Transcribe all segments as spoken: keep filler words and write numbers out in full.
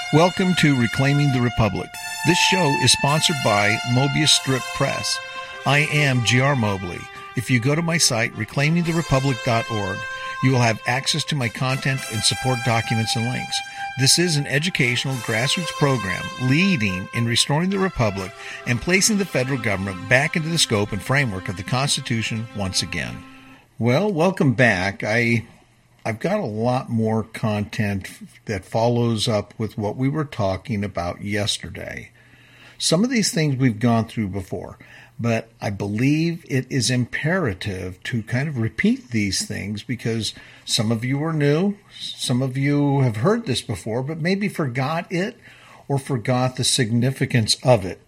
Welcome to Reclaiming the Republic. This show is sponsored by Mobius Strip Press. I am G R Mobley. If you go to my site, reclaiming the republic dot org, you will have access to my content and support documents and links. This is an educational grassroots program leading in restoring the republic and placing the federal government back into the scope and framework of the Constitution once again. Well, welcome back. I I've got a lot more content that follows up with what we were talking about yesterday. Some of these things we've gone through before, but I believe it is imperative to kind of repeat these things because some of you are new, some of you have heard this before, but maybe forgot it or forgot the significance of it.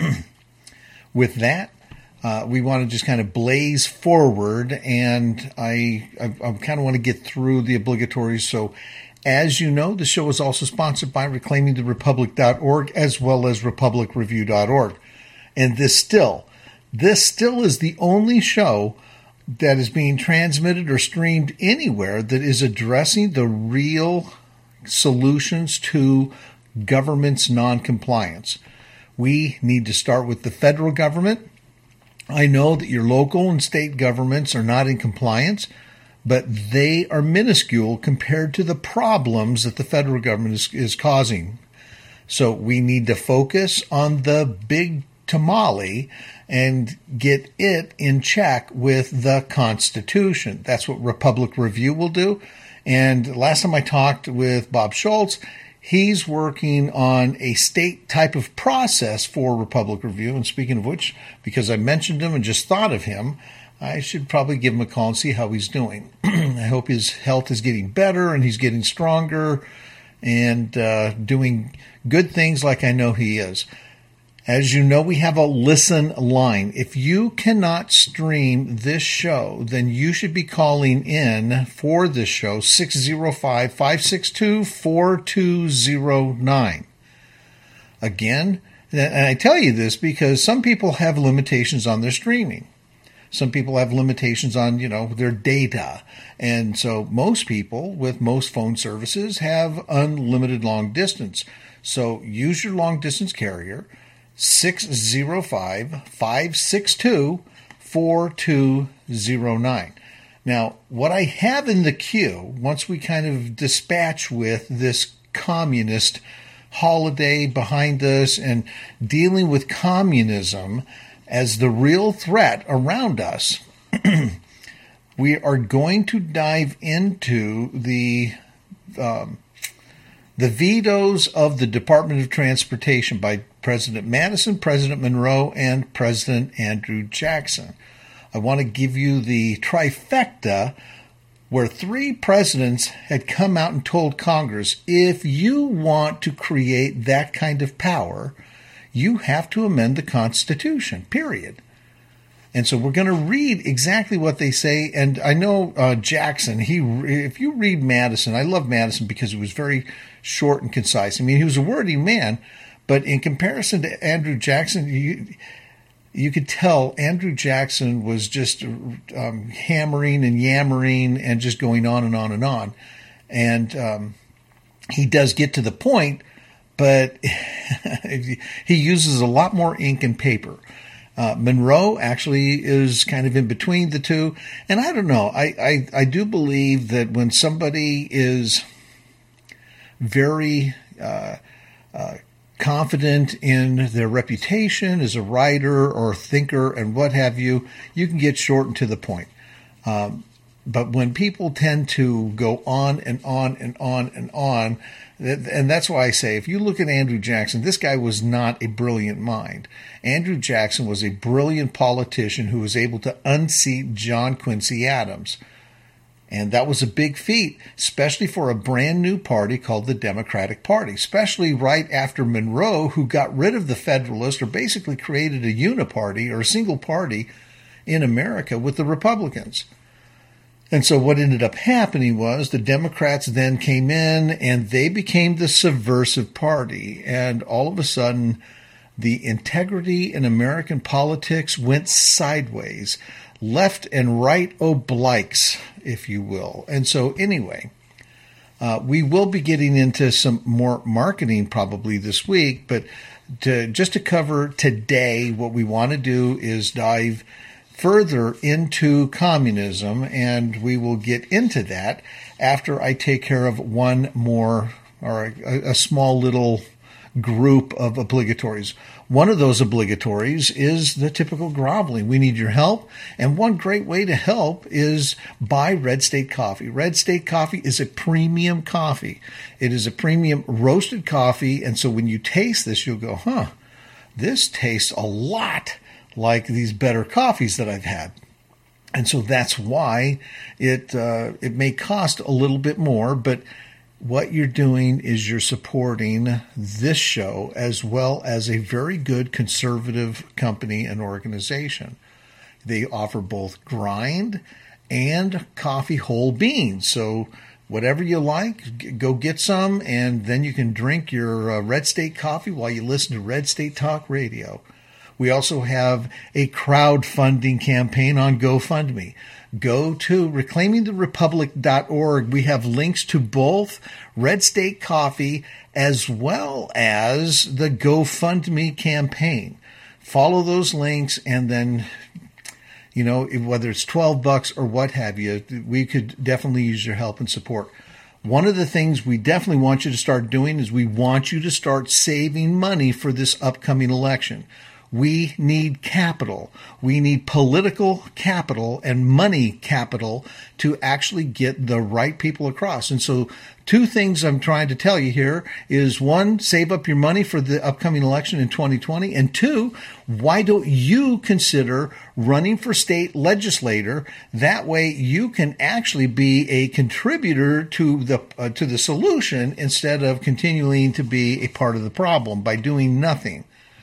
With that, Uh, we want to just kind of blaze forward, and I, I, I kind of want to get through the obligatories. So, as you know, the show is also sponsored by reclaiming the republic dot org as well as republic review dot org. And this still, this still is the only show that is being transmitted or streamed anywhere that is addressing the real solutions to government's noncompliance. We need to start with the federal government. I know that your local and state governments are not in compliance, but they are minuscule compared to the problems that the federal government is, is causing. So we need to focus on the big tamale and get it in check with the Constitution. That's what Republic Review will do. And last time I talked with Bob Schultz, he's working on a state type of process for Republic Review. And speaking of which, because I mentioned him and just thought of him, I should probably give him a call and see how he's doing. I hope his health is getting better and he's getting stronger and uh, doing good things like I know he is. As you know, we have a listen line. If you cannot stream this show, then you should be calling in for this show, six oh five, five six two, four two oh nine. Again, and I tell you this because some people have limitations on their streaming. Some people have limitations on, you know, their data. And so most people with most phone services have unlimited long distance. So use your long distance carrier. six oh five, five six two, four two oh nine. Now, what I have in the queue, once we kind of dispatch with this communist holiday behind us and dealing with communism as the real threat around us, we are going to dive into the um, the vetoes of the Department of Transportation by President Madison, President Monroe, and President Andrew Jackson. I want to give you the trifecta where three presidents had come out and told Congress, if you want to create that kind of power, you have to amend the Constitution, period. And so we're going to read exactly what they say. And I know uh, Jackson, he, if you read Madison, I love Madison because he was very short and concise. I mean, he was a wordy man, but in comparison to Andrew Jackson, you, you could tell Andrew Jackson was just um, hammering and yammering and just going on and on and on. And um, he does get to the point, but he uses a lot more ink and paper. Uh, Monroe actually is kind of in between the two. And I don't know, I, I, I do believe that when somebody is very uh, uh, confident in their reputation as a writer or thinker and what have you, you can get short and to the point. Um, but when people tend to go on and on and on and on, and that's why I say, if you look at Andrew Jackson, this guy was not a brilliant mind. Andrew Jackson was a brilliant politician who was able to unseat John Quincy Adams. And that was a big feat, especially for a brand new party called the Democratic Party, especially right after Monroe, who got rid of the Federalists or basically created a uniparty or a single party in America with the Republicans. And so what ended up happening was the Democrats then came in and they became the subversive party. And all of a sudden, the integrity in American politics went sideways, left and right obliques, if you will. And so anyway, Uh, we will be getting into some more marketing probably this week, but to, just to cover today, what we want to do is dive further into communism, and we will get into that after I take care of one more or a, a small little group of obligatories. One of those obligatories is the typical groveling. We need your help. And one great way to help is buy Red State Coffee. Red State Coffee is a premium coffee. It is a premium roasted coffee. And so when you taste this, you'll go, huh, this tastes a lot like these better coffees that I've had. And so that's why it uh, it may cost a little bit more, but what you're doing is you're supporting this show as well as a very good conservative company and organization. They offer both grind and coffee whole beans. So whatever you like, go get some, and then you can drink your uh, Red State coffee while you listen to Red State Talk Radio. We also have a crowdfunding campaign on GoFundMe. Go to reclaiming the republic dot org. We have links to both Red State Coffee as well as the GoFundMe campaign. Follow those links, and then, you know, whether it's twelve bucks or what have you, we could definitely use your help and support. One of the things we definitely want you to start doing is we want you to start saving money for this upcoming election. We need capital. We need political capital and money capital to actually get the right people across. And so two things I'm trying to tell you here is, one, save up your money for the upcoming election in twenty twenty. And two, why don't you consider running for state legislator? That way you can actually be a contributor to the uh, to the solution instead of continuing to be a part of the problem by doing nothing.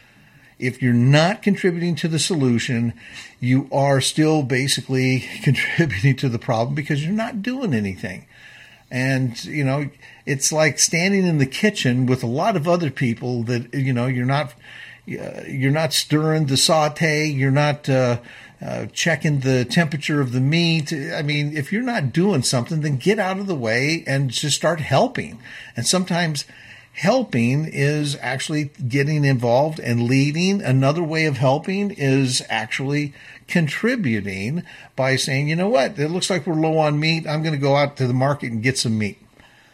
If you're not contributing to the solution, you are still basically contributing to the problem because you're not doing anything. And, you know, it's like standing in the kitchen with a lot of other people that, you know, you're not, uh, you're not stirring the saute, you're not uh, uh, checking the temperature of the meat. I mean, if you're not doing something, then get out of the way and just start helping. And sometimes helping is actually getting involved and leading. Another way of helping is actually contributing by saying, you know what, it looks like we're low on meat. I'm going to go out to the market and get some meat.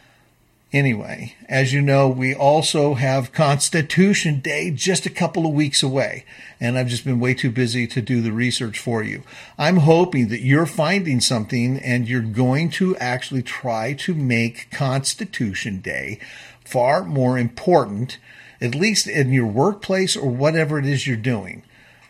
Anyway, as you know, we also have Constitution Day just a couple of weeks away, and I've just been way too busy to do the research for you. I'm hoping that you're finding something and you're going to actually try to make Constitution Day far more important, at least in your workplace or whatever it is you're doing.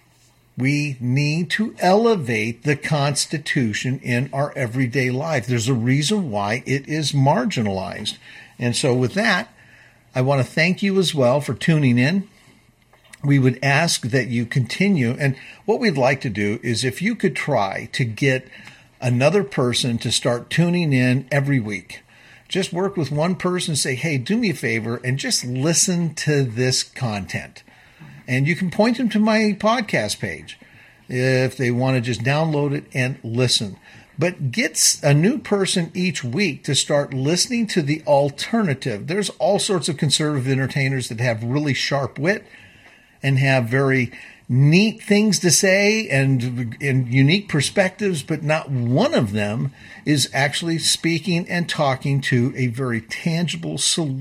We need to elevate the Constitution in our everyday life. There's a reason why it is marginalized. And so with that, I want to thank you as well for tuning in. We would ask that you continue. And what we'd like to do is if you could try to get another person to start tuning in every week. Just work with one person, say, hey, do me a favor and just listen to this content. And you can point them to my podcast page if they want to just download it and listen. But get a new person each week to start listening to the alternative. There's all sorts of conservative entertainers that have really sharp wit and have very neat things to say and, and unique perspectives, but not one of them is actually speaking and talking to a very tangible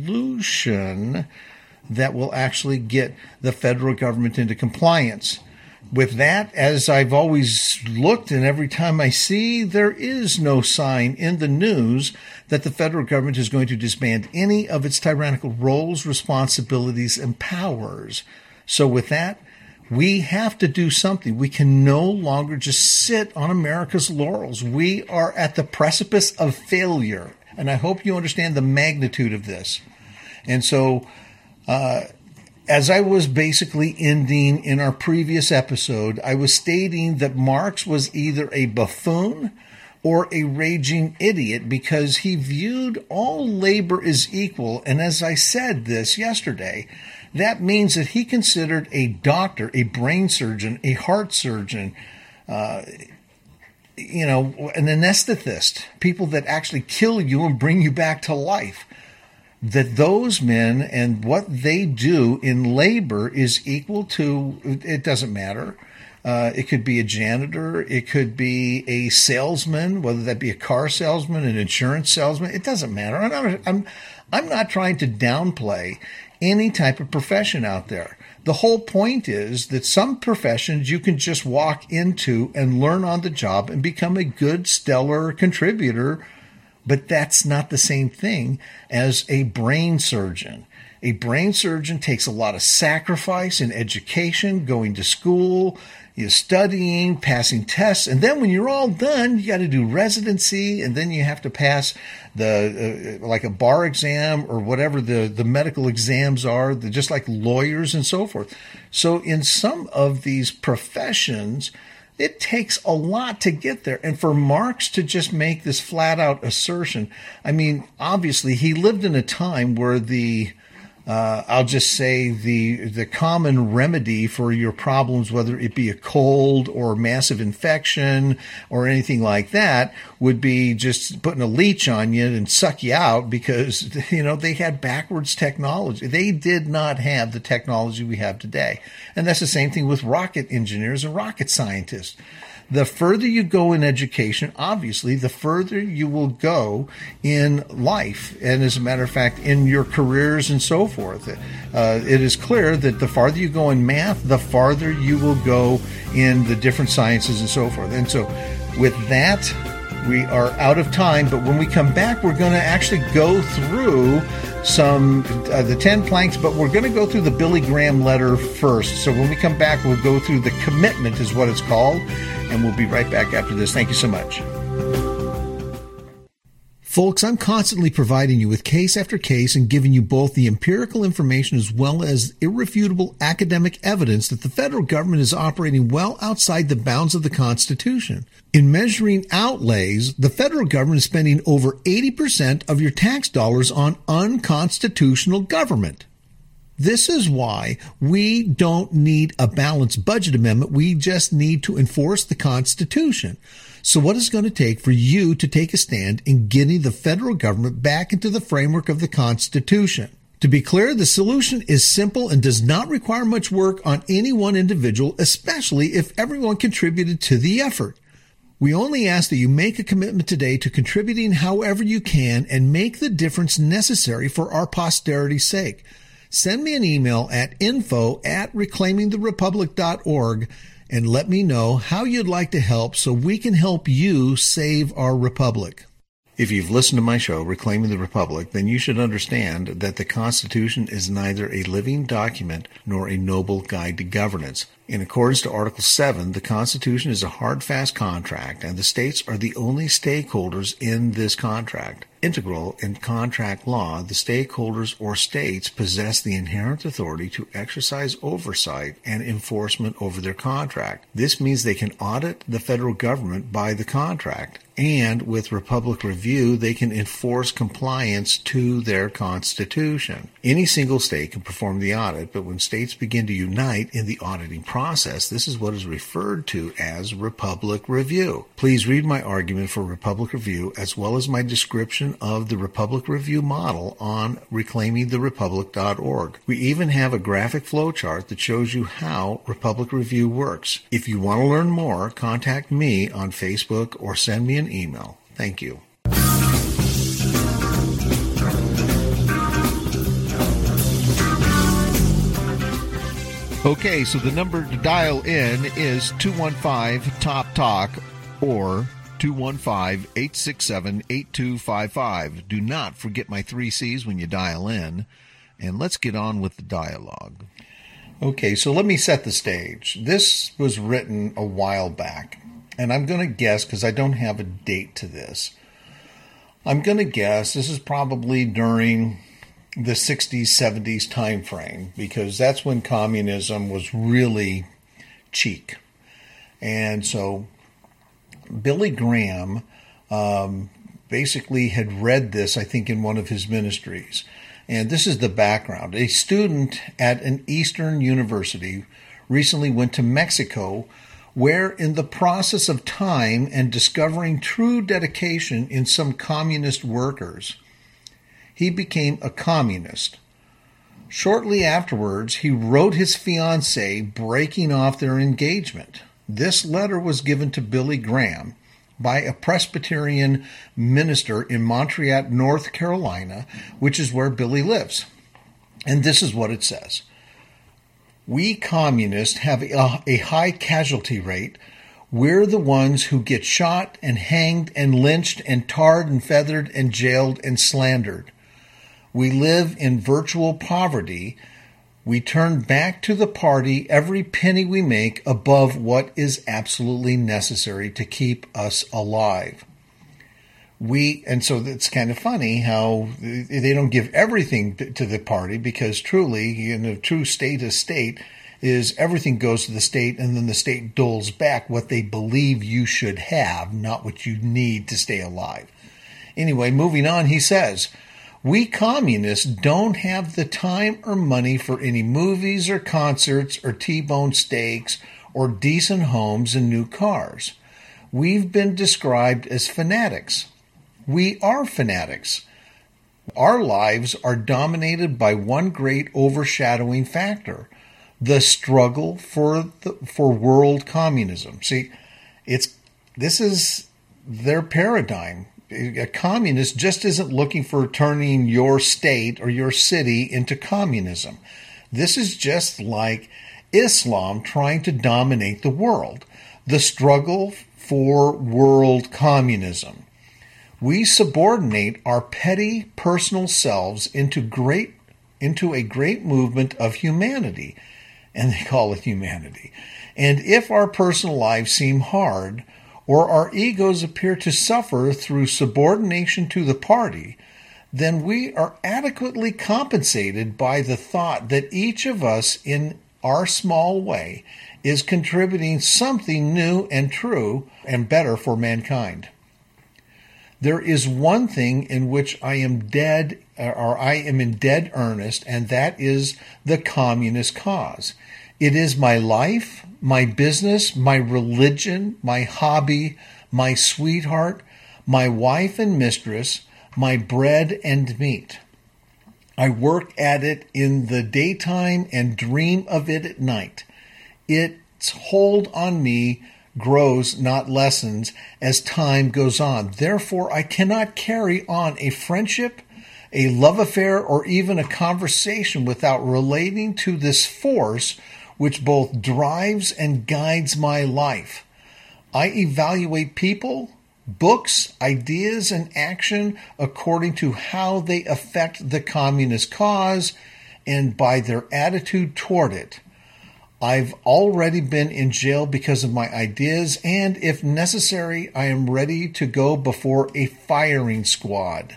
solution that will actually get the federal government into compliance. With that, as I've always looked and every time I see, there is no sign in the news that the federal government is going to disband any of its tyrannical roles, responsibilities, and powers. So with that, we have to do something. We can no longer just sit on America's laurels. We are at the precipice of failure. And I hope you understand the magnitude of this. And so, uh, as I was basically ending in our previous episode, I was stating that Marx was either a buffoon or a raging idiot because he viewed all labor as equal. And as I said this yesterday, that means that he considered a doctor, a brain surgeon, a heart surgeon, uh, you know, an anesthetist, people that actually kill you and bring you back to life, that those men and what they do in labor is equal to, it doesn't matter. Uh, it could be a janitor. It could be a salesman, whether that be a car salesman, an insurance salesman. It doesn't matter. I'm not, I'm, I'm not trying to downplay any type of profession out there. The whole point is that some professions you can just walk into and learn on the job and become a good, stellar contributor. But that's not the same thing as a brain surgeon. A brain surgeon takes a lot of sacrifice in education, going to school, you know, studying, passing tests. And then when you're all done, you got to do residency, and then you have to pass the uh, like a bar exam or whatever the, the medical exams are, just like lawyers and so forth. So in some of these professions, it takes a lot to get there. And for Marx to just make this flat out assertion, I mean, obviously he lived in a time where the, uh, I'll just say the, the common remedy for your problems, whether it be a cold or massive infection or anything like that, would be just putting a leech on you and suck you out because, you know, they had backwards technology. They did not have the technology we have today. And that's the same thing with rocket engineers and rocket scientists. The further you go in education, obviously, the further you will go in life. And as a matter of fact, in your careers and so forth. Uh, it is clear that the farther you go in math, the farther you will go in the different sciences and so forth. And so with that, we are out of time. But when we come back, we're going to actually go through some uh, the ten planks, but we're going to go through the Billy Graham letter first. So when we come back, we'll go through the commitment is what it's called, and we'll be right back after this. Thank you so much. Folks, I'm constantly providing you with case after case and giving you both the empirical information as well as irrefutable academic evidence that the federal government is operating well outside the bounds of the Constitution. In measuring outlays, the federal government is spending over eighty percent of your tax dollars on unconstitutional government. This is why we don't need a balanced budget amendment. We just need to enforce the Constitution. So what is it going to take for you to take a stand in getting the federal government back into the framework of the Constitution? To be clear, the solution is simple and does not require much work on any one individual, especially if everyone contributed to the effort. We only ask that you make a commitment today to contributing however you can and make the difference necessary for our posterity's sake. Send me an email at info at reclaiming the republic dot org and let me know how you'd like to help so we can help you save our republic. If you've listened to my show, Reclaiming the Republic, then you should understand that the Constitution is neither a living document nor a noble guide to governance. In accordance to Article seven, the Constitution is a hard, fast contract, and the states are the only stakeholders in this contract. Integral in contract law, the stakeholders or states possess the inherent authority to exercise oversight and enforcement over their contract. This means they can audit the federal government by the contract, and with Republic Review, they can enforce compliance to their Constitution. Any single state can perform the audit, but when states begin to unite in the auditing process, this is what is referred to as Republic Review. Please read my argument for Republic Review as well as my description of the Republic Review model on reclaiming the republic dot org. We even have a graphic flowchart that shows you how Republic Review works. If you want to learn more, contact me on Facebook or send me an email. Thank you. Okay, so the number to dial in is two one five top talk or two one five, eight six seven, eight two five five. Do not forget my three C's when you dial in, and let's get on with the dialogue. Okay, so let me set the stage. This was written a while back, and I'm going to guess, because I don't have a date to this, I'm going to guess this is probably during the sixties, seventies time frame, because that's when communism was really cheap. And so Billy Graham um, basically had read this, I think, in one of his ministries. And this is the background. A student at an Eastern university recently went to Mexico, where in the process of time and discovering true dedication in some communist workers, he became a communist. Shortly afterwards, he wrote his fiancée breaking off their engagement. This letter was given to Billy Graham by a Presbyterian minister in Montreat, North Carolina, which is where Billy lives. And this is what it says. We communists have a, a high casualty rate. We're the ones who get shot and hanged and lynched and tarred and feathered and jailed and slandered. We live in virtual poverty. We turn back to the party every penny we make above what is absolutely necessary to keep us alive. We, and so it's kind of funny how they don't give everything to the party, because truly, in a true statist state, is everything goes to the state, and then the state doles back what they believe you should have, not what you need to stay alive. Anyway, moving on, he says, we communists don't have the time or money for any movies or concerts or T-bone steaks or decent homes and new cars. We've been described as fanatics. We are fanatics. Our lives are dominated by one great overshadowing factor, the struggle for the, for world communism. See, it's this is their paradigm. A communist just isn't looking for turning your state or your city into communism. This is just like Islam trying to dominate the world. The struggle for world communism. We subordinate our petty personal selves into great into a great movement of humanity, and they call it humanity. And if our personal lives seem hard, or our egos appear to suffer through subordination to the party, then we are adequately compensated by the thought that each of us in our small way is contributing something new and true and better for mankind. There is one thing in which I am dead, or I am in dead earnest, and that is the communist cause. It is my life, my business, my religion, my hobby, my sweetheart, my wife and mistress, my bread and meat. I work at it in the daytime and dream of it at night. Its hold on me grows, not lessens, as time goes on. Therefore, I cannot carry on a friendship, a love affair, or even a conversation without relating to this force which both drives and guides my life. I evaluate people, books, ideas, and action according to how they affect the communist cause and by their attitude toward it. I've already been in jail because of my ideas, and if necessary, I am ready to go before a firing squad.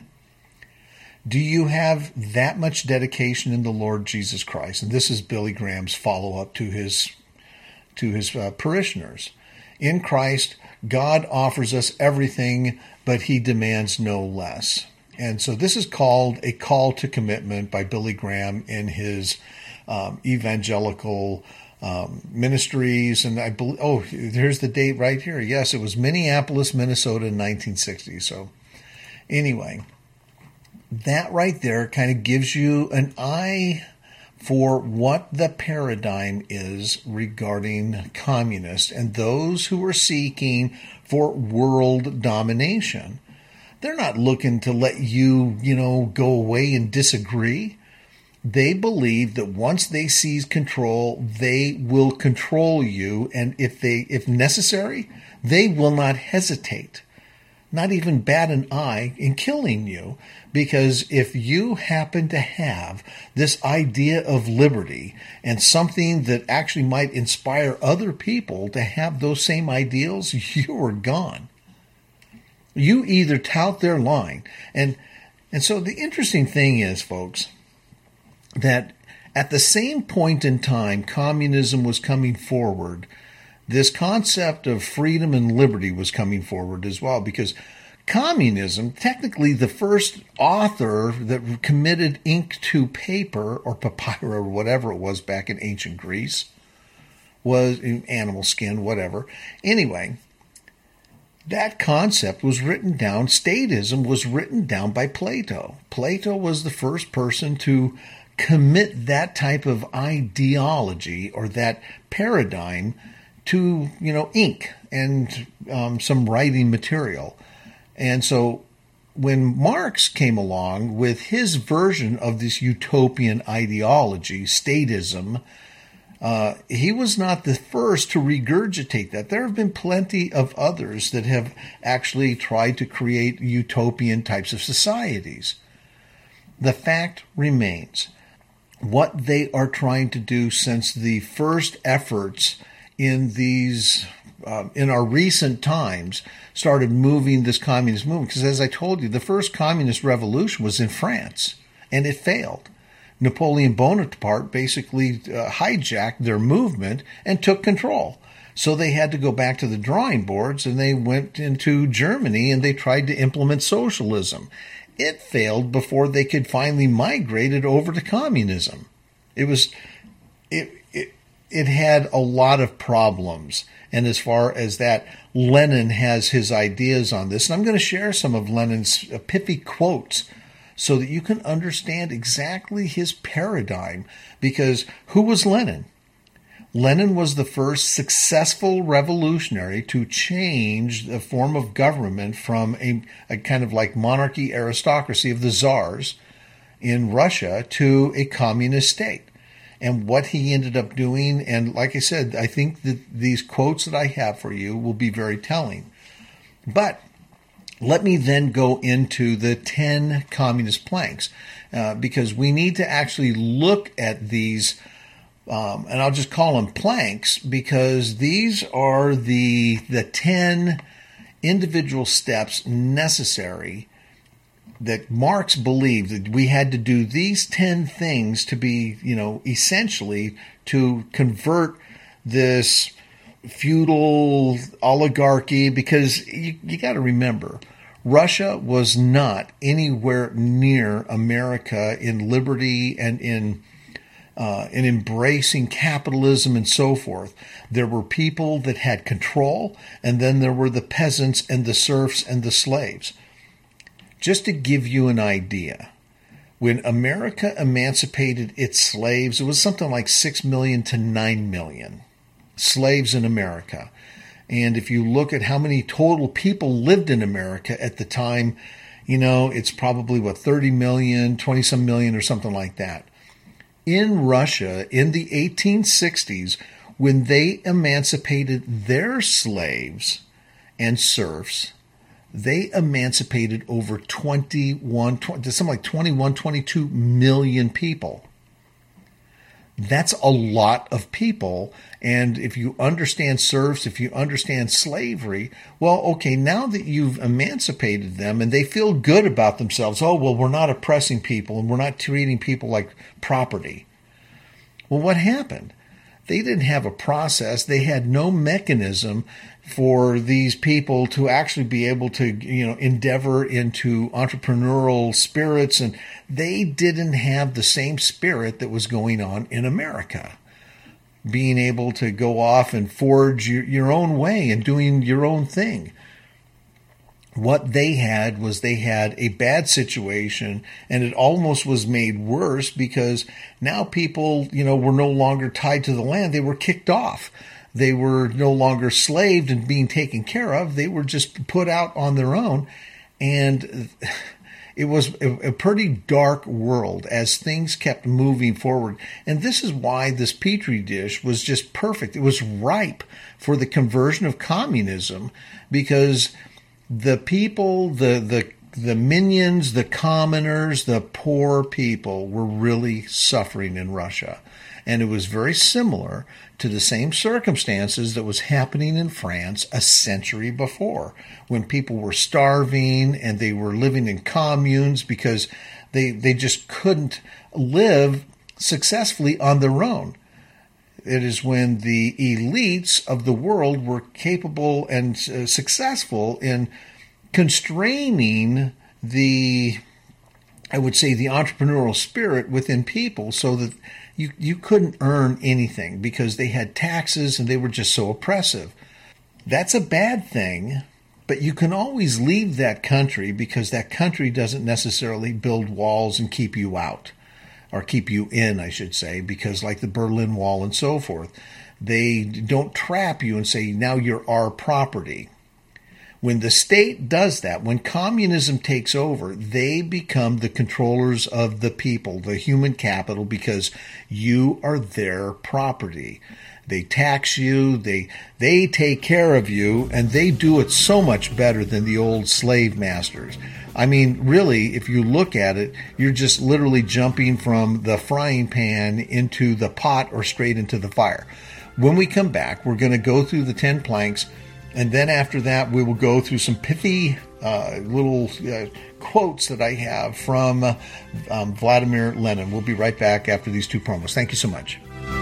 Do you have that much dedication in the Lord Jesus Christ? And this is Billy Graham's follow-up to his to his uh, parishioners. In Christ, God offers us everything, but he demands no less. And so this is called A Call to Commitment by Billy Graham in his um, evangelical Um, ministries, and I believe, oh, there's the date right here. Yes, it was Minneapolis, Minnesota in nineteen sixty. So anyway, that right there kind of gives you an eye for what the paradigm is regarding communists and those who are seeking for world domination. They're not looking to let you, you know, go away and disagree. They believe that once they seize control, they will control you, and if they, if necessary, they will not hesitate, not even bat an eye in killing you, because if you happen to have this idea of liberty and something that actually might inspire other people to have those same ideals, you are gone. You either tout their line, and and so the interesting thing is, folks, that at the same point in time communism was coming forward, this concept of freedom and liberty was coming forward as well, because communism, technically the first author that committed ink to paper or papyrus or whatever it was back in ancient Greece, was animal skin, whatever. Anyway, that concept was written down, statism was written down by Plato. Plato was the first person to commit that type of ideology or that paradigm to, you know, ink and um, some writing material. And so when Marx came along with his version of this utopian ideology, statism, uh, he was not the first to regurgitate that. There have been plenty of others that have actually tried to create utopian types of societies. The fact remains, what they are trying to do since the first efforts in these, uh, in our recent times, started moving this communist movement. Because as I told you, the first communist revolution was in France, and it failed. Napoleon Bonaparte basically uh, hijacked their movement and took control. So they had to go back to the drawing boards, and they went into Germany and they tried to implement socialism. It failed before they could finally migrate it over to communism. It was, it, it, it had a lot of problems. And as far as that, Lenin has his ideas on this. And I'm going to share some of Lenin's pithy quotes so that you can understand exactly his paradigm. Because who was Lenin? Lenin was the first successful revolutionary to change the form of government from a, a kind of like monarchy aristocracy of the czars in Russia to a communist state. And what he ended up doing, and like I said, I think that these quotes that I have for you will be very telling. But let me then go into the ten communist planks, uh, because we need to actually look at these, um, and I'll just call them planks, because these are the the ten individual steps necessary that Marx believed that we had to do these ten things to be, you know, essentially to convert this feudal oligarchy, because you, you got to remember, Russia was not anywhere near America in liberty and in uh, in embracing capitalism and so forth. There were people that had control, and then there were the peasants and the serfs and the slaves. Just to give you an idea, when America emancipated its slaves, it was something like six million to nine million slaves in America. And if you look at how many total people lived in America at the time, you know, it's probably, what, thirty million, twenty-some million or something like that. In Russia, in the eighteen sixties, when they emancipated their slaves and serfs, they emancipated over twenty-one, twenty, something like twenty-one, twenty-two million people. That's a lot of people. And if you understand serfs, if you understand slavery, well, okay, now that you've emancipated them and they feel good about themselves, oh, well, we're not oppressing people and we're not treating people like property. Well, what happened? They didn't have a process. They had no mechanism for these people to actually be able to, you know, endeavor into entrepreneurial spirits. And they didn't have the same spirit that was going on in America. Being able to go off and forge your, your own way and doing your own thing. What they had was they had a bad situation, and it almost was made worse because now people, you know, were no longer tied to the land. They were kicked off. They were no longer slaved and being taken care of. They were just put out on their own. And it was a, a pretty dark world as things kept moving forward. And this is why this Petri dish was just perfect. It was ripe for the conversion of communism, because the people, the the the minions, the commoners, the poor people were really suffering in Russia. And it was very similar to the same circumstances that was happening in France a century before, when people were starving and they were living in communes because they they just couldn't live successfully on their own. It is when the elites of the world were capable and uh, successful in constraining the, I would say, the entrepreneurial spirit within people, so that you, you couldn't earn anything because they had taxes and they were just so oppressive. That's a bad thing, but you can always leave that country because that country doesn't necessarily build walls and keep you out, or keep you in, I should say, because like the Berlin Wall and so forth, they don't trap you and say, now you're our property. When the state does that, when communism takes over, they become the controllers of the people, the human capital, because you are their property. They tax you, they they take care of you, and they do it so much better than the old slave masters. I mean, really, if you look at it, you're just literally jumping from the frying pan into the pot or straight into the fire. When we come back, we're going to go through the ten planks, and then after that, we will go through some pithy uh, little uh, quotes that I have from uh, um, Vladimir Lenin. We'll be right back after these two promos. Thank you so much.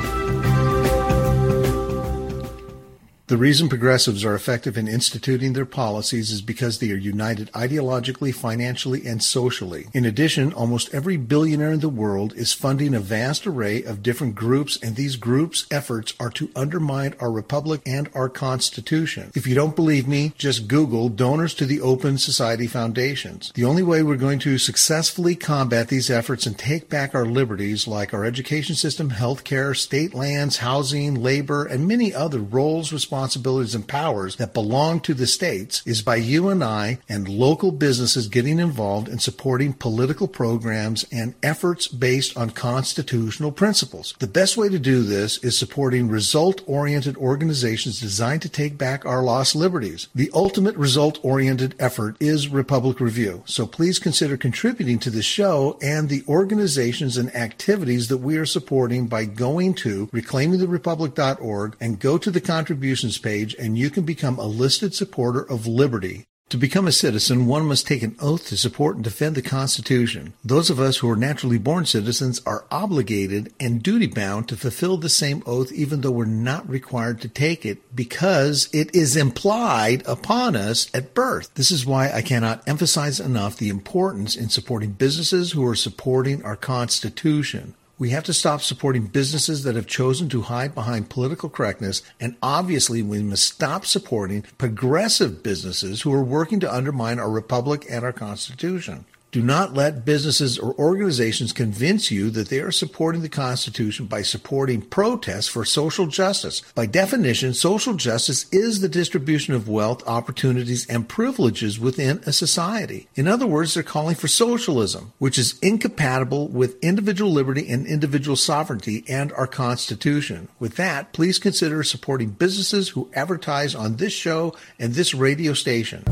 The reason progressives are effective in instituting their policies is because they are united ideologically, financially, and socially. In addition, almost every billionaire in the world is funding a vast array of different groups, and these groups' efforts are to undermine our republic and our Constitution. If you don't believe me, just Google donors to the Open Society Foundations. The only way we're going to successfully combat these efforts and take back our liberties, like our education system, healthcare, state lands, housing, labor, and many other roles, responsibilities, responsibilities and powers that belong to the states, is by you and I and local businesses getting involved in supporting political programs and efforts based on constitutional principles. The best way to do this is supporting result-oriented organizations designed to take back our lost liberties. The ultimate result-oriented effort is Republic Review, so please consider contributing to the show and the organizations and activities that we are supporting by going to reclaiming the republic dot org and go to the contributions page, and you can become a listed supporter of liberty. To become a citizen, one must take an oath to support and defend the Constitution. Those of us who are naturally born citizens are obligated and duty-bound to fulfill the same oath, even though we're not required to take it, because it is implied upon us at birth. This is why I cannot emphasize enough the importance in supporting businesses who are supporting our Constitution. We have to stop supporting businesses that have chosen to hide behind political correctness, and obviously we must stop supporting progressive businesses who are working to undermine our republic and our Constitution. Do not let businesses or organizations convince you that they are supporting the Constitution by supporting protests for social justice. By definition, social justice is the distribution of wealth, opportunities, and privileges within a society. In other words, they're calling for socialism, which is incompatible with individual liberty and individual sovereignty and our Constitution. With that, please consider supporting businesses who advertise on this show and this radio station.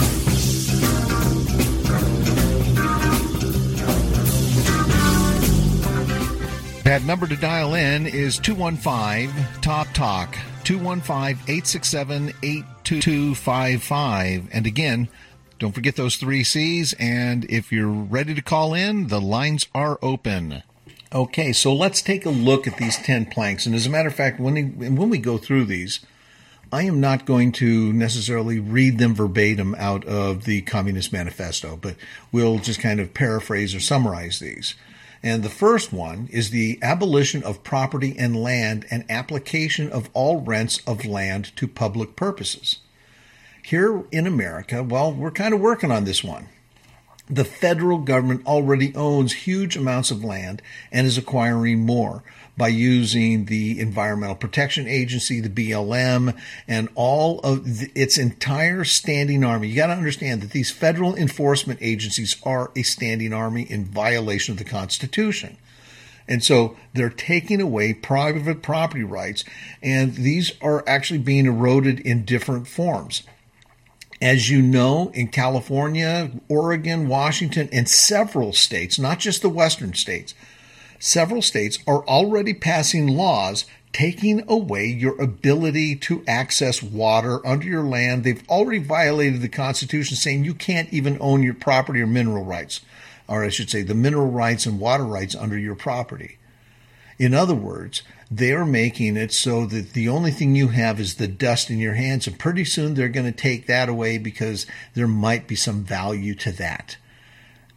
That number to dial in is two one five, T A L K, Talk, two one five, eight six seven, eight two two five five. And again, don't forget those three C's, and if you're ready to call in, the lines are open. Okay, so let's take a look at these ten planks. And as a matter of fact, when we, when we go through these, I am not going to necessarily read them verbatim out of the Communist Manifesto, but we'll just kind of paraphrase or summarize these. And the first one is the abolition of property and land and application of all rents of land to public purposes. Here in America, well, we're kind of working on this one. The federal government already owns huge amounts of land and is acquiring more by using the Environmental Protection Agency, the B L M, and all of the, its entire standing army. You got to understand that these federal enforcement agencies are a standing army in violation of the Constitution. And so they're taking away private property rights, and these are actually being eroded in different forms. As you know, in California, Oregon, Washington, and several states, not just the western states, several states are already passing laws taking away your ability to access water under your land. They've already violated the Constitution, saying you can't even own your property or mineral rights, or I should say the mineral rights and water rights under your property. In other words, they're making it so that the only thing you have is the dust in your hands, and pretty soon they're going to take that away because there might be some value to that.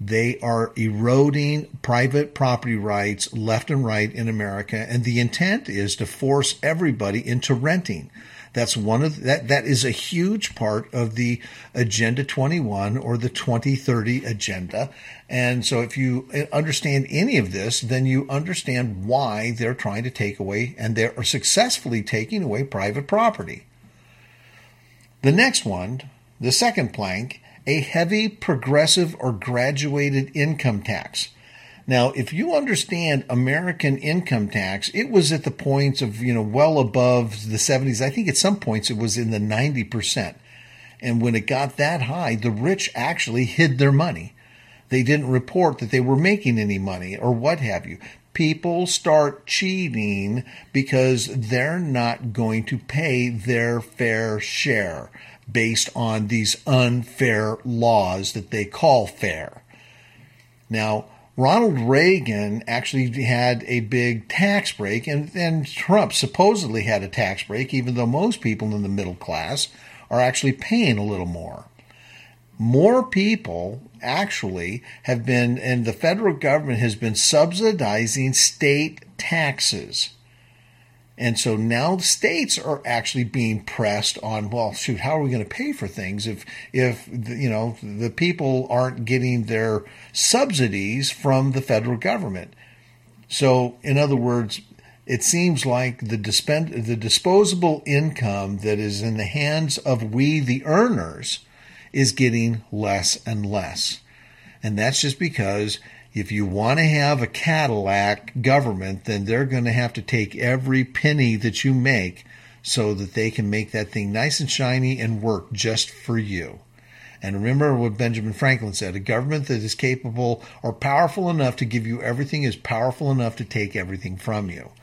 They are eroding private property rights left and right in America, and the intent is to force everybody into renting. That's one of that. That is a huge part of the Agenda twenty-one or the twenty thirty agenda. And so, if you understand any of this, then you understand why they're trying to take away, and they are successfully taking away, private property. The next one, the second plank, a heavy progressive or graduated income tax. Now, if you understand American income tax, it was at the points of, you know, well above the seventies. I think at some points it was in the ninety percent. And when it got that high, the rich actually hid their money. They didn't report that they were making any money or what have you. People start cheating because they're not going to pay their fair share based on these unfair laws that they call fair. Now, Ronald Reagan actually had a big tax break, and then Trump supposedly had a tax break, even though most people in the middle class are actually paying a little more. More people actually have been, and the federal government has been subsidizing state taxes. And so now the states are actually being pressed on, well, shoot, how are we going to pay for things if, if you know, the people aren't getting their subsidies from the federal government? So, in other words, it seems like the dispend- the disposable income that is in the hands of we, the earners, is getting less and less. And that's just because if you want to have a Cadillac government, then they're going to have to take every penny that you make so that they can make that thing nice and shiny and work just for you. And remember what Benjamin Franklin said, a government that is capable or powerful enough to give you everything is powerful enough to take everything from you.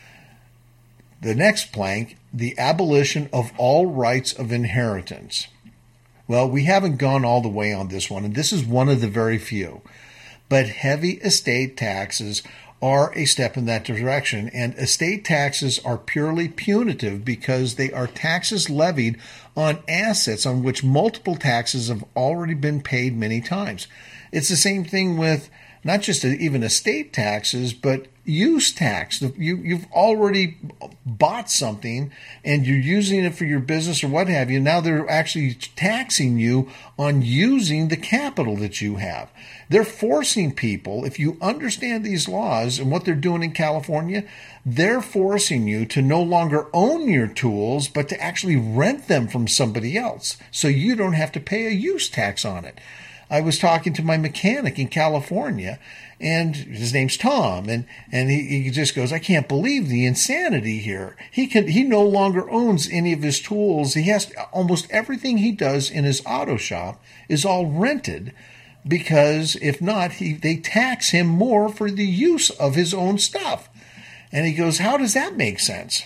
The next plank, the abolition of all rights of inheritance. Well, we haven't gone all the way on this one, and this is one of the very few. But heavy estate taxes are a step in that direction, and estate taxes are purely punitive because they are taxes levied on assets on which multiple taxes have already been paid many times. It's the same thing with not just even estate taxes, but use tax. You, you've already bought something and you're using it for your business or what have you. Now they're actually taxing you on using the capital that you have. They're forcing people, if you understand these laws and what they're doing in California, they're forcing you to no longer own your tools, but to actually rent them from somebody else so you don't have to pay a use tax on it. I was talking to my mechanic in California, and his name's Tom, and, and he, he just goes, I can't believe the insanity here. He can he no longer owns any of his tools. He has almost everything he does in his auto shop is all rented, because if not, he they tax him more for the use of his own stuff. And he goes, how does that make sense?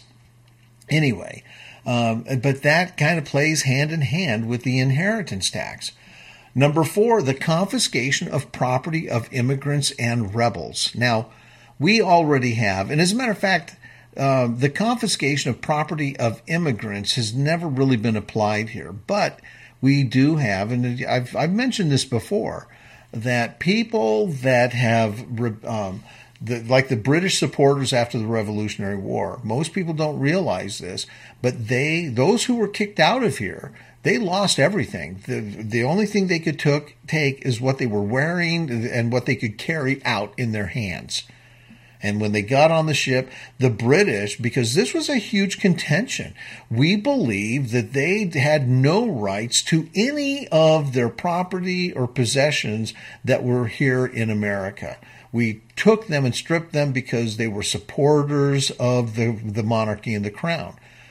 Anyway, um, but that kind of plays hand in hand with the inheritance tax. Number four, the confiscation of property of immigrants and rebels. Now, we already have, and as a matter of fact, uh, the confiscation of property of immigrants has never really been applied here. But we do have, and I've, I've mentioned this before, that people that have, um, the, like the British supporters after the Revolutionary War, most people don't realize this, but they, those who were kicked out of here, they lost everything. The the only thing they could took, take is what they were wearing and what they could carry out in their hands. And when they got on the ship, the British, because this was a huge contention, we believed that they had no rights to any of their property or possessions that were here in America. We took them and stripped them because they were supporters of the, the monarchy and the crown.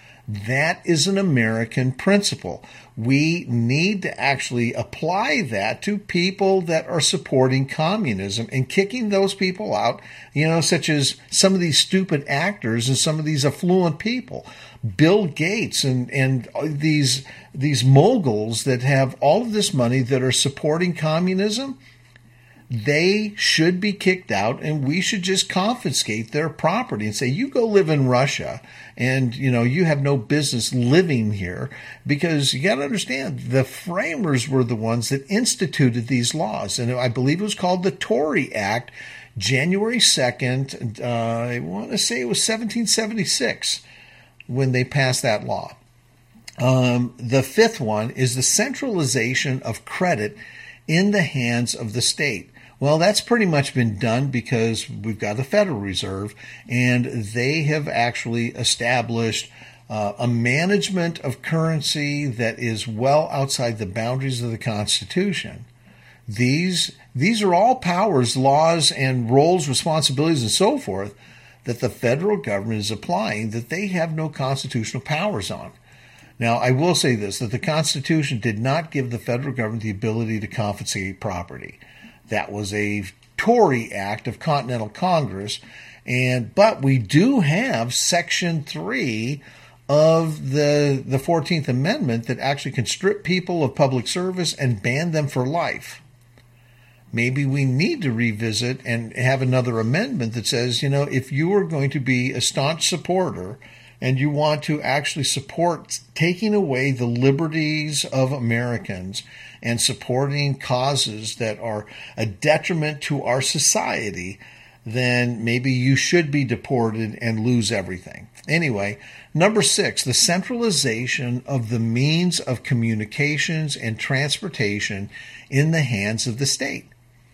That is an American principle. We need to actually apply that to people that are supporting communism and kicking those people out, you know, such as some of these stupid actors and some of these affluent people. Bill Gates and, and these, these moguls that have all of this money that are supporting communism, they should be kicked out, and we should just confiscate their property and say, you go live in Russia, and, you know, you have no business living here, because you got to understand, the framers were the ones that instituted these laws. And I believe it was called the Tory Act, January second, uh, I want to say it was seventeen seventy-six when they passed that law. Um, the fifth one is the centralization of credit in the hands of the state. Well, that's pretty much been done because we've got the Federal Reserve, and they have actually established uh, a management of currency that is well outside the boundaries of the Constitution. These, these are all powers, laws, and roles, responsibilities, and so forth that the federal government is applying that they have no constitutional powers on. Now, I will say this, that the Constitution did not give the federal government the ability to confiscate property. That was a Tory Act of Continental Congress, and but we do have Section three of the, the fourteenth Amendment that actually can strip people of public service and ban them for life. Maybe we need to revisit and have another amendment that says, you know, if you are going to be a staunch supporter and you want to actually support taking away the liberties of Americans and supporting causes that are a detriment to our society, then maybe you should be deported and lose everything. Anyway, number six, the centralization of the means of communications and transportation in the hands of the state.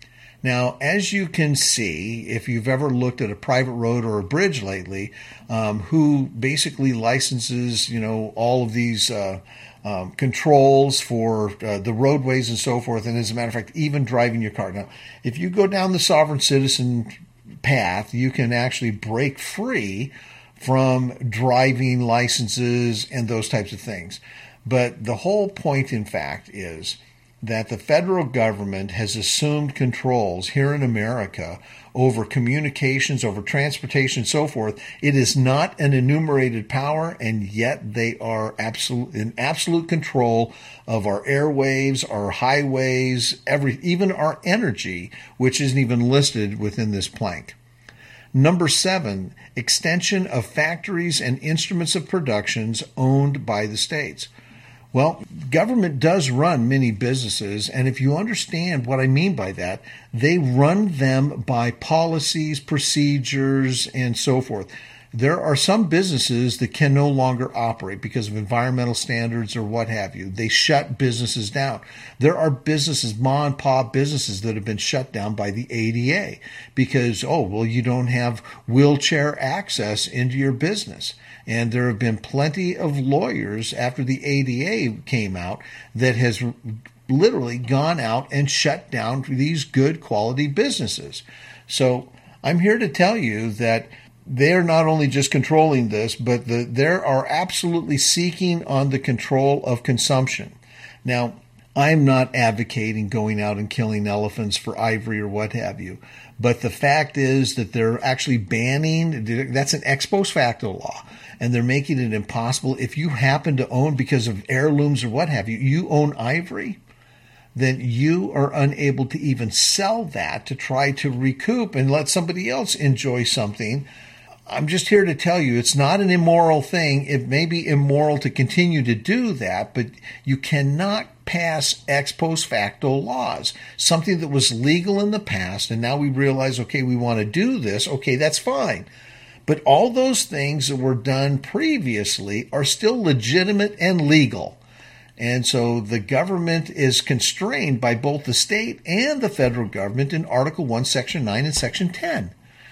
Now, as you can see, if you've ever looked at a private road or a bridge lately, um, who basically licenses, you know, all of these uh, um, controls for uh, the roadways and so forth, and as a matter of fact, even driving your car. Now, if you go down the sovereign citizen path, you can actually break free from driving licenses and those types of things. But the whole point, in fact, is that the federal government has assumed controls here in America over communications, over transportation, and so forth. It is not an enumerated power, and yet they are absolute, in absolute control of our airwaves, our highways, every, even our energy, which isn't even listed within this plank. Number seven, extension of factories and instruments of productions owned by the states. Well, government does run many businesses, and if you understand what I mean by that, they run them by policies, procedures, and so forth. There are some businesses that can no longer operate because of environmental standards or what have you. They shut businesses down. There are businesses, ma and pop businesses, that have been shut down by the A D A because, oh, well, you don't have wheelchair access into your business. And there have been plenty of lawyers after the A D A came out that has literally gone out and shut down these good quality businesses. So I'm here to tell you that they're not only just controlling this, but the, they are absolutely seeking on the control of consumption. Now, I'm not advocating going out and killing elephants for ivory or what have you. But the fact is that they're actually banning, that's an ex post facto law, and they're making it impossible. If you happen to own, because of heirlooms or what have you, you own ivory, then you are unable to even sell that to try to recoup and let somebody else enjoy something. I'm just here to tell you it's not an immoral thing. It may be immoral to continue to do that, but you cannot pass ex post facto laws. Something that was legal in the past, and now we realize, okay, we want to do this. Okay, that's fine. But all those things that were done previously are still legitimate and legal. And so the government is constrained by both the state and the federal government in Article one, Section nine, and Section ten.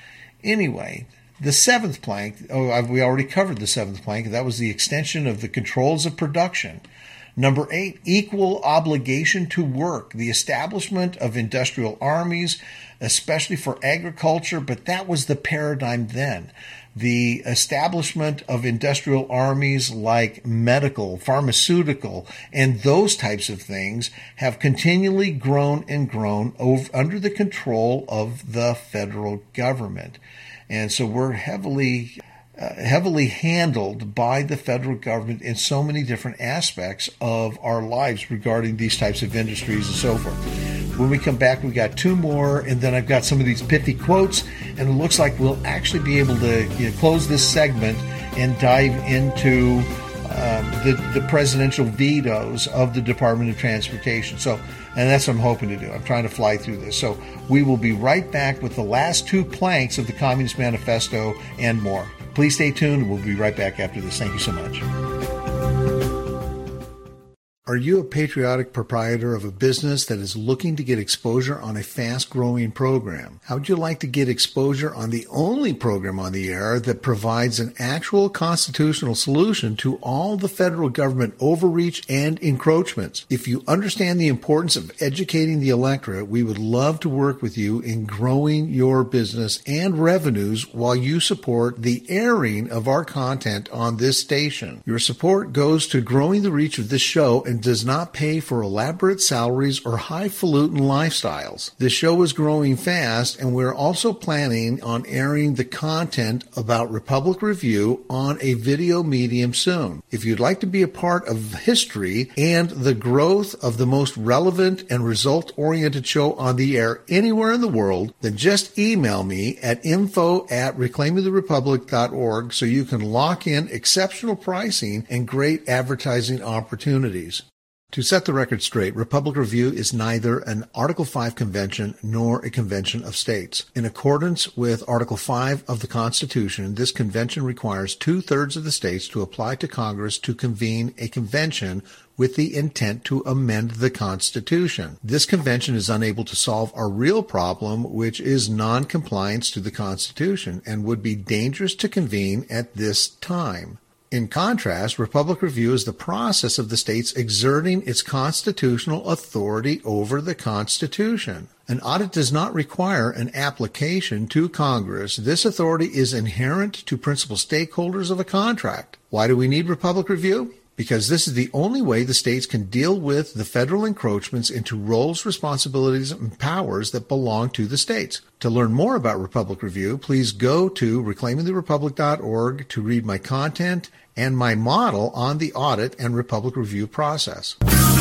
Anyway, the seventh plank, oh, we already covered the seventh plank. That was the extension of the controls of production. Number eight, equal obligation to work, the establishment of industrial armies, especially for agriculture, but that was the paradigm then. The establishment of industrial armies like medical, pharmaceutical, and those types of things have continually grown and grown over, under the control of the federal government. And so we're heavily uh, heavily handled by the federal government in so many different aspects of our lives regarding these types of industries and so forth. When we come back, we got two more, and then I've got some of these pithy quotes, and it looks like we'll actually be able to you know, close this segment and dive into um, the, the presidential vetoes of the Department of Transportation. So, and that's what I'm hoping to do. I'm trying to fly through this. So we will be right back with the last two planks of the Communist Manifesto and more. Please stay tuned. We'll be right back after this. Thank you so much. Are you a patriotic proprietor of a business that is looking to get exposure on a fast-growing program? How would you like to get exposure on the only program on the air that provides an actual constitutional solution to all the federal government overreach and encroachments? If you understand the importance of educating the electorate, we would love to work with you in growing your business and revenues while you support the airing of our content on this station. Your support goes to growing the reach of this show and does not pay for elaborate salaries or highfalutin lifestyles. This show is growing fast, and we're also planning on airing the content about Republic Review on a video medium soon. If you'd like to be a part of history and the growth of the most relevant and result-oriented show on the air anywhere in the world, then just email me at info at reclaiming the republic dot org so you can lock in exceptional pricing and great advertising opportunities. To set the record straight, Republic Review is neither an Article five convention nor a convention of states. In accordance with Article five of the Constitution, this convention requires two-thirds of the states to apply to Congress to convene a convention with the intent to amend the Constitution. This convention is unable to solve our real problem, which is non-compliance to the Constitution, and would be dangerous to convene at this time. In contrast, Republic Review is the process of the states exerting its constitutional authority over the Constitution. An audit does not require an application to Congress. This authority is inherent to principal stakeholders of a contract. Why do we need Republic Review? Because this is the only way the states can deal with the federal encroachments into roles, responsibilities, and powers that belong to the states. To learn more about Republic Review, please go to reclaiming the republic dot org to read my content and my model on the audit and Republic Review process.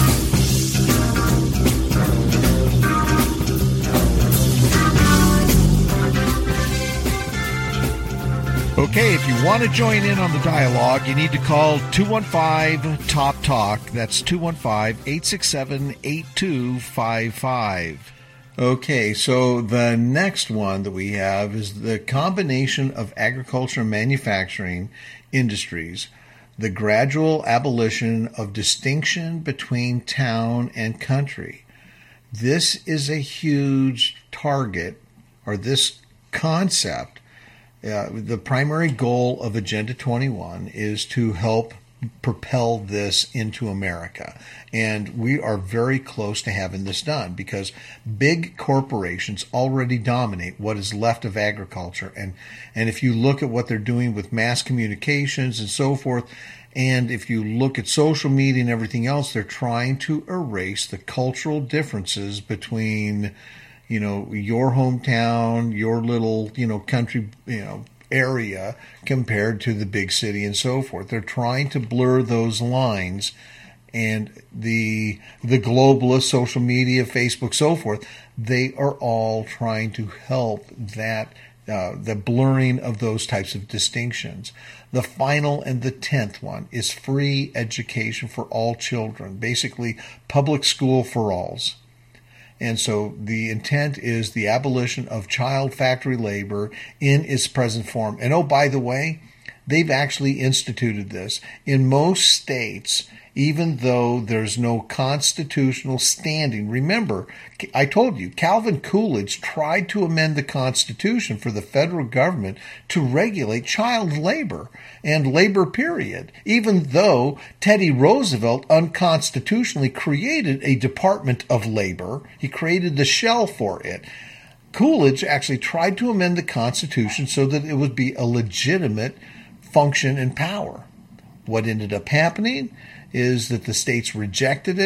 Okay, if you want to join in on the dialogue, you need to call two one five, T O P, TALK. That's two one five, eight six seven, eight two five five. Okay, so the next one that we have is the combination of agriculture and manufacturing industries, the gradual abolition of distinction between town and country. This is a huge target, or this concept. Uh, the primary goal of Agenda twenty-one is to help propel this into America. And we are very close to having this done because big corporations already dominate what is left of agriculture. And, and if you look at what they're doing with mass communications and so forth, and if you look at social media and everything else, they're trying to erase the cultural differences between you know, your hometown, your little, you know, country, you know, area compared to the big city and so forth. They're trying to blur those lines, and the the globalist, social media, Facebook, so forth, they are all trying to help that uh, the blurring of those types of distinctions. The final and the tenth one is free education for all children, basically public school for alls. And so the intent is the abolition of child factory labor in its present form. And oh, by the way, they've actually instituted this. In most states, even though there's no constitutional standing. Remember, I told you, Calvin Coolidge tried to amend the Constitution for the federal government to regulate child labor and labor period, even though Teddy Roosevelt unconstitutionally created a Department of Labor. He created the shell for it. Coolidge actually tried to amend the Constitution so that it would be a legitimate function and power. What ended up happening is that the states rejected it,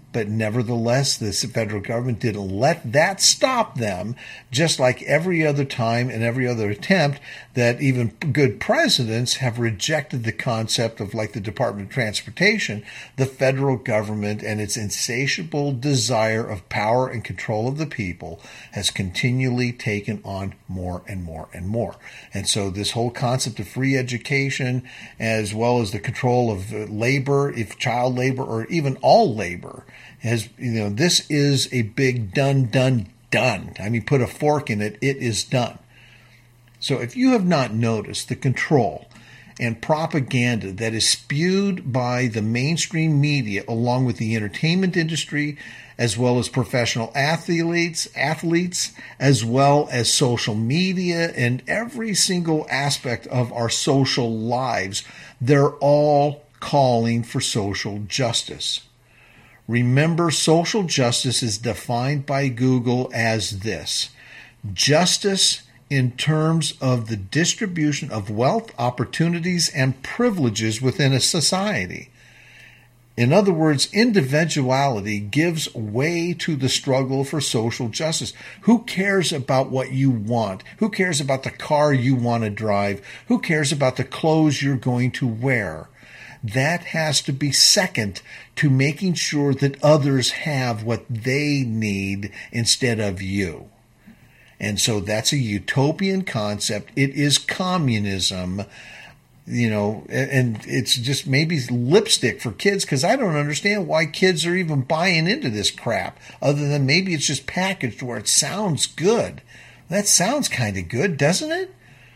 But nevertheless, the federal government didn't let that stop them, just like every other time and every other attempt that even good presidents have rejected the concept of, like the Department of Transportation, the federal government and its insatiable desire of power and control of the people has continually taken on more and more and more. And so this whole concept of free education, as well as the control of labor, if child labor or even all labor, has, you know, this is a big done, done, done. I mean, put a fork in it, it is done. So if you have not noticed the control and propaganda that is spewed by the mainstream media, along with the entertainment industry, as well as professional athletes, athletes, as well as social media and every single aspect of our social lives, they're all calling for social justice. Remember, social justice is defined by Google as this: justice in terms of the distribution of wealth, opportunities, and privileges within a society. In other words, individuality gives way to the struggle for social justice. Who cares about what you want? Who cares about the car you want to drive? Who cares about the clothes you're going to wear? That has to be second to making sure that others have what they need instead of you. And so that's a utopian concept. It is communism, you know, and it's just maybe lipstick for kids, because I don't understand why kids are even buying into this crap, other than maybe it's just packaged where it sounds good. That sounds kind of good, doesn't it?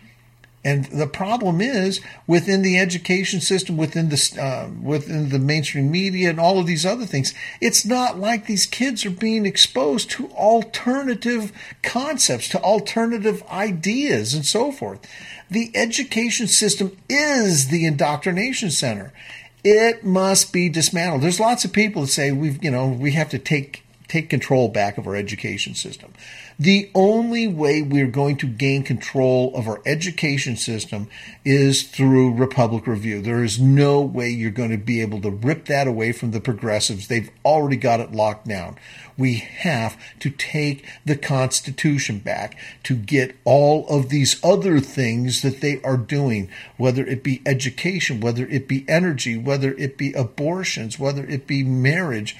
And the problem is, within the education system, within the uh, within the mainstream media and all of these other things, it's not like these kids are being exposed to alternative concepts, to alternative ideas, and so forth. The education system is the indoctrination center. It must be dismantled. There's lots of people that say we've, you know, we have to take take control back of our education system. The only way we're going to gain control of our education system is through Republic Review. There is no way you're going to be able to rip that away from the progressives. They've already got it locked down. We have to take the Constitution back to get all of these other things that they are doing, whether it be education, whether it be energy, whether it be abortions, whether it be marriage.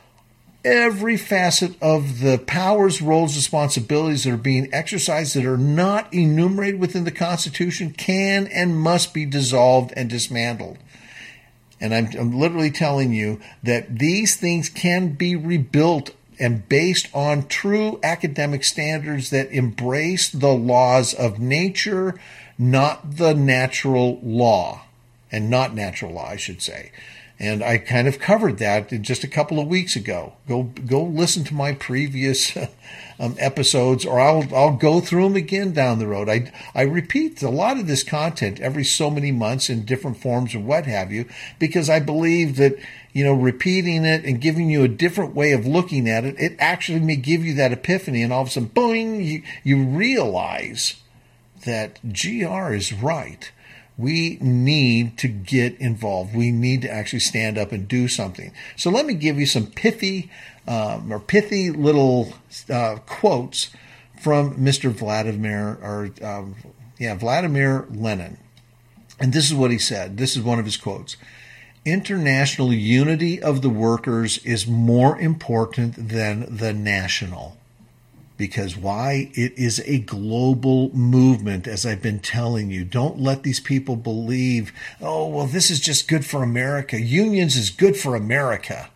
Every facet of the powers, roles, responsibilities that are being exercised that are not enumerated within the Constitution can and must be dissolved and dismantled. And I'm, I'm literally telling you that these things can be rebuilt and based on true academic standards that embrace the laws of nature, not the natural law, and not natural law, I should say. And I kind of covered that just a couple of weeks ago. Go go listen to my previous um, episodes, or I'll I'll go through them again down the road. I I repeat a lot of this content every so many months in different forms or what have you, because I believe that, you know, repeating it and giving you a different way of looking at it, it actually may give you that epiphany, and all of a sudden, boing, you, you realize that G R is right. We need to get involved. We need to actually stand up and do something. So let me give you some pithy um, or pithy little uh, quotes from Mister Vladimir or um, yeah Vladimir Lenin. And this is what he said. This is one of his quotes. International unity of the workers is more important than the national. Because why? It is a global movement, as I've been telling you. Don't let these people believe, oh, well, this is just good for America. Unions is good for America.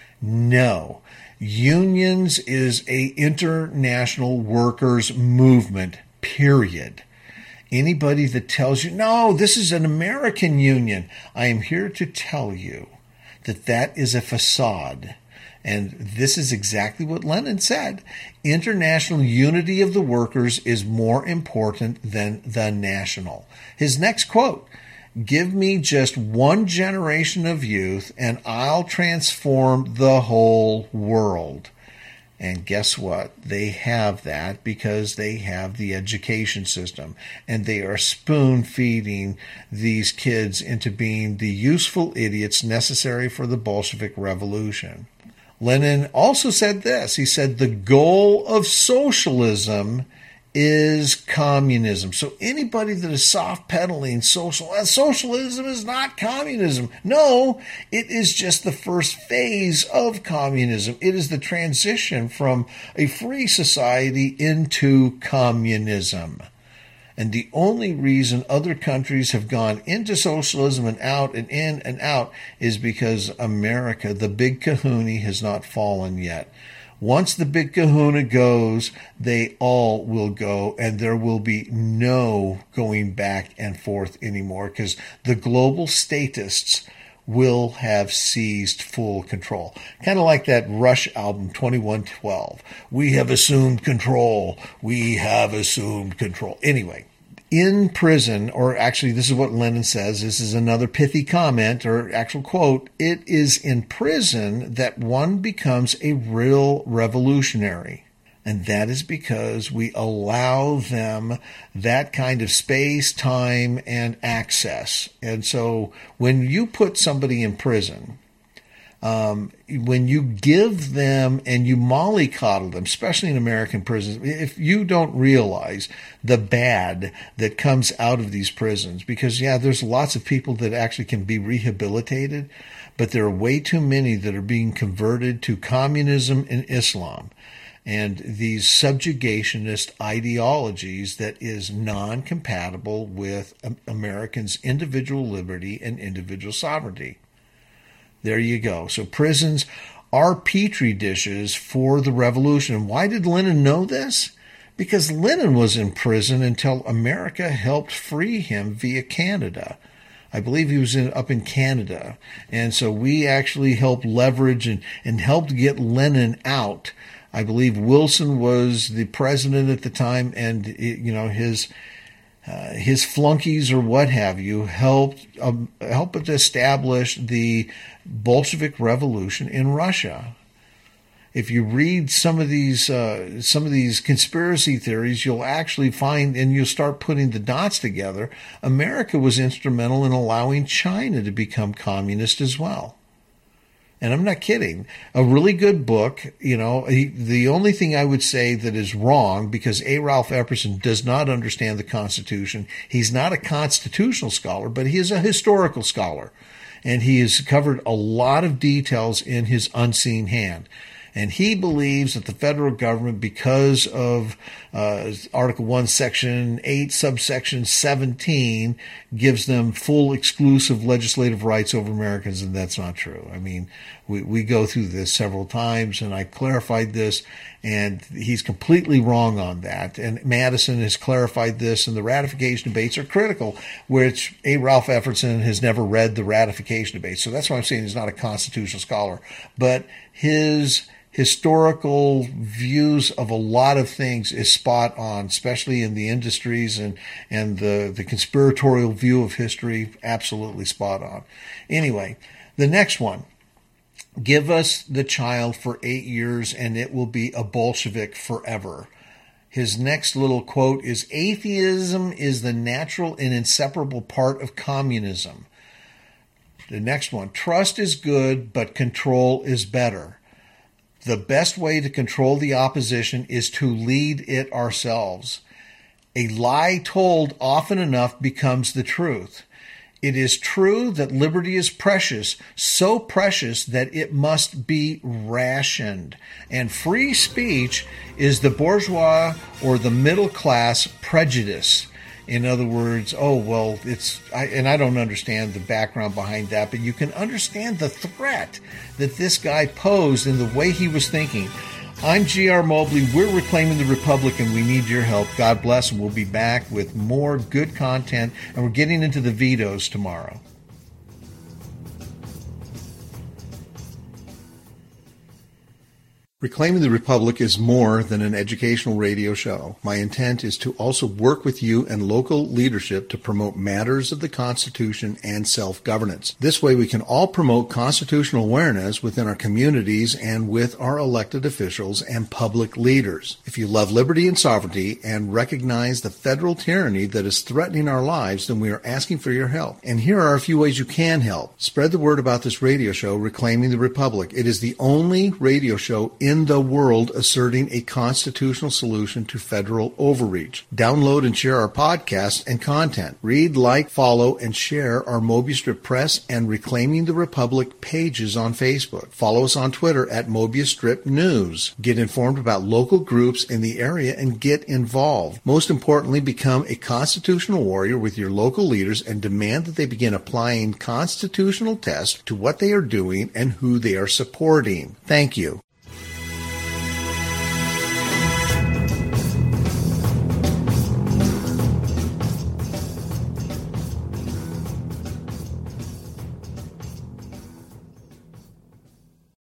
No. Unions is a international workers movement, period. Anybody that tells you, no, this is an American union, I am here to tell you that that is a facade. And this is exactly what Lenin said. International unity of the workers is more important than the national. His next quote, give me just one generation of youth and I'll transform the whole world. And guess what? They have that because they have the education system. And they are spoon-feeding these kids into being the useful idiots necessary for the Bolshevik Revolution. Lenin also said this. He said, the goal of socialism is communism. So anybody that is soft pedaling social, uh, socialism is not communism. No, it is just the first phase of communism. It is the transition from a free society into communism. And the only reason other countries have gone into socialism and out and in and out is because America, the big kahuna, has not fallen yet. Once the big kahuna goes, they all will go, and there will be no going back and forth anymore because the global statists will have seized full control. Kind of like that Rush album, twenty-one twelve. We have assumed control. We have assumed control. Anyway, in prison, or actually this is what Lenin says, this is another pithy comment or actual quote, it is in prison that one becomes a real revolutionary. And that is because we allow them that kind of space, time, and access. And so when you put somebody in prison, Um, when you give them and you mollycoddle them, especially in American prisons, if you don't realize the bad that comes out of these prisons, because, yeah, there's lots of people that actually can be rehabilitated, but there are way too many that are being converted to communism and Islam and these subjugationist ideologies that is non-compatible with Americans' individual liberty and individual sovereignty. There you go. So prisons are petri dishes for the revolution. And why did Lenin know this? Because Lenin was in prison until America helped free him via Canada. I believe he was in, up in Canada. And so we actually helped leverage and, and helped get Lenin out. I believe Wilson was the president at the time, and, it, you know, his... Uh, his flunkies or what have you helped um, helped establish the Bolshevik Revolution in Russia. If you read some of these uh, some of these conspiracy theories, you'll actually find, and you'll start putting the dots together, America was instrumental in allowing China to become communist as well. And I'm not kidding. A really good book, you know, he, the only thing I would say that is wrong, because A. Ralph Epperson does not understand the Constitution. He's not a constitutional scholar, but he is a historical scholar. And he has covered a lot of details in his Unseen Hand. And he believes that the federal government, because of uh, Article one, Section eight, subsection seventeen, gives them full exclusive legislative rights over Americans, and that's not true. I mean, we, we go through this several times, and I clarified this, and he's completely wrong on that. And Madison has clarified this, and the ratification debates are critical, which A. Ralph Epperson has never read the ratification debates. So that's why I'm saying he's not a constitutional scholar. But his historical views of a lot of things is spot on, especially in the industries and, and the, the conspiratorial view of history, absolutely spot on. Anyway, the next one. Give us the child for eight years and it will be a Bolshevik forever. His next little quote is, atheism is the natural and inseparable part of communism. The next one, trust is good, but control is better. The best way to control the opposition is to lead it ourselves. A lie told often enough becomes the truth. It is true that liberty is precious, so precious that it must be rationed. And free speech is the bourgeois or the middle class prejudice. In other words, oh, well, it's, I, and I don't understand the background behind that, but you can understand the threat that this guy posed in the way he was thinking. I'm G R Mobley. We're Reclaiming the Republic, and we need your help. God bless, and we'll be back with more good content, and we're getting into the vetoes tomorrow. Reclaiming the Republic is more than an educational radio show. My intent is to also work with you and local leadership to promote matters of the Constitution and self-governance. This way we can all promote constitutional awareness within our communities and with our elected officials and public leaders. If you love liberty and sovereignty and recognize the federal tyranny that is threatening our lives, then we are asking for your help. And here are a few ways you can help. Spread the word about this radio show, Reclaiming the Republic. It is the only radio show in in the world asserting a constitutional solution to federal overreach. Download and share our podcasts and content. Read, like, follow, and share our Mobius Strip Press and Reclaiming the Republic pages on Facebook. Follow us on Twitter at Mobius Strip News. Get informed about local groups in the area and get involved. Most importantly, become a constitutional warrior with your local leaders and demand that they begin applying constitutional tests to what they are doing and who they are supporting. Thank you.